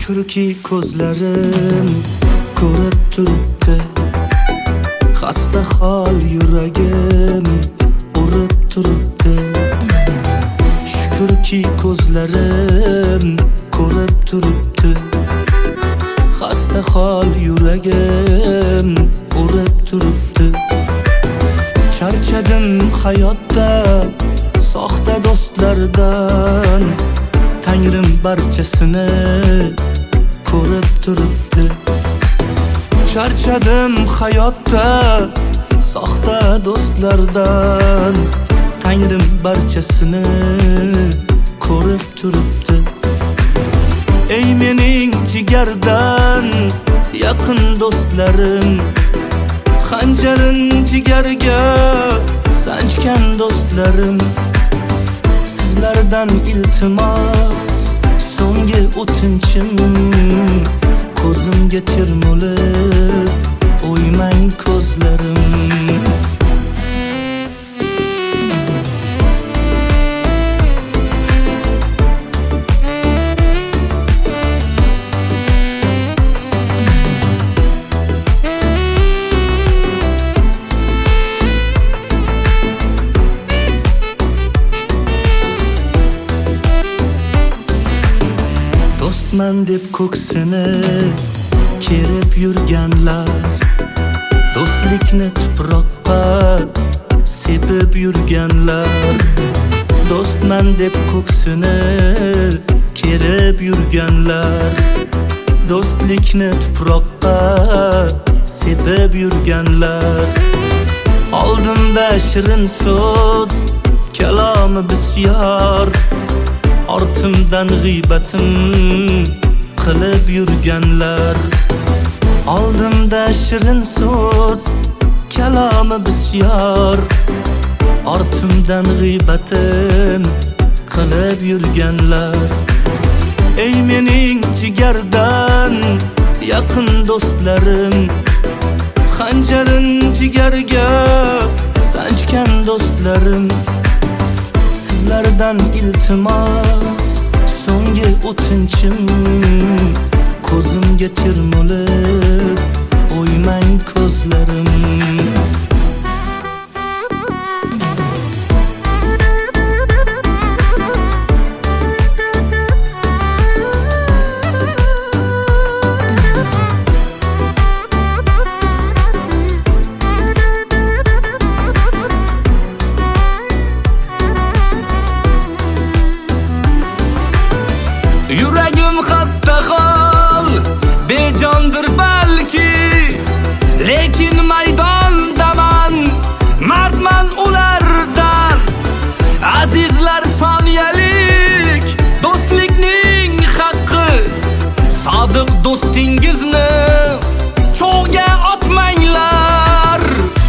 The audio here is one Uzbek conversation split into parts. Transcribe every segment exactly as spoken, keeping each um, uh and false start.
Shukrki ko'zlarim ko'rib turibdi, xasta hol yuragim urib turibdi. Shukrki ko'zlarim ko'rib turibdi, xasta hol yuragim urib turibdi. Charchadim hayotda soxta do'stlardan, Tangrim barchasini ko'rib turibdi. Charchadim hayotda soxta do'stlardan, Tangrim barchasini ko'rib turibdi. Ey mening jigardan yaqin do'stlarim, xanjarin jigarga sanchgan do'stlarim, sizlardan iltimos so'nggi o'tinchim, ko'zimga termulib o'ymang ko'zlarim. Do'stman deb ko'ksini kerib yurganlar, do'stlikni tuproqqa sepib yurganlar. Do'stman deb ko'ksini kerib yurganlar, do'stlikni tuproqqa sepib yurganlar. Oldimda shirin so'z kalomi bisyor, ortimdan g'iybatim qilib yurganlar. Oldimda shirin so'z kalomi bisyor, ortimdan g'iybatim qilib yurganlar. Ey mening jigardan yaqin do'stlarim, xanjarin jigarga sanchgan do'stlarim, sizlardan iltimos so'nggi o'tinchim, ko'zimga termulib o'ymang ko'zlarim. Yuragim xasta hol, bejondir balki, lekin maydondaman, mardman ulardan. Azizlar soniyalik do'stlikning haqqi, sodiq do'stingizni cho'g'ga otmanglar.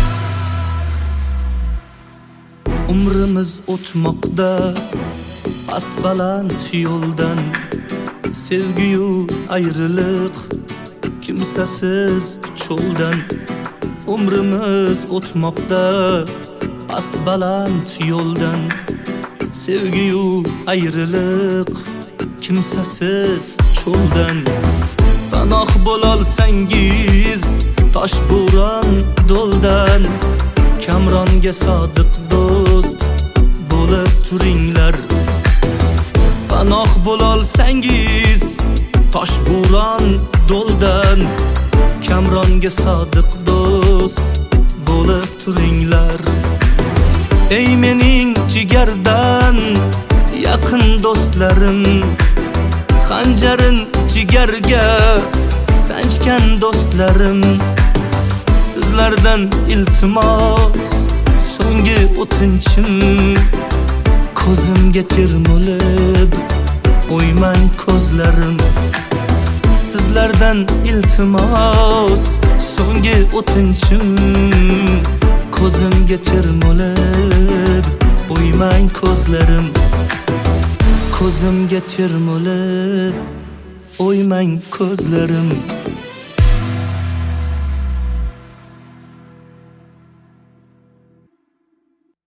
Umrimiz o'tmoqda past baland yo'ldan, sevgiyu ayriliq kimsasiz cho'ldan. Umrimiz o'tmoqda past baland yo'ldan, sevgiyu ayriliq kimsasiz cho'ldan. Panoh bo'lolsangiz toshbo'ron do'ldan, Kamronga sodiq do'st bo'lib turinglar. Panoh bo'lolsangiz toshbo'ron do'ldan, Kamronga sodiq do'st bo'lib turinglar. Ey mening jigardan yaqin do'stlarim, xanjarin jigarga sanchgan do'stlarim, sizlardan iltimos so'nggi o'tinchim, ko'zimga termulib o'ymang ko'zlarim. Sizlardan iltimos so'nggi o'tinchim, ko'zimga termulib o'ymang ko'zlarim. Ko'zimga termulib o'ymang ko'zlarim.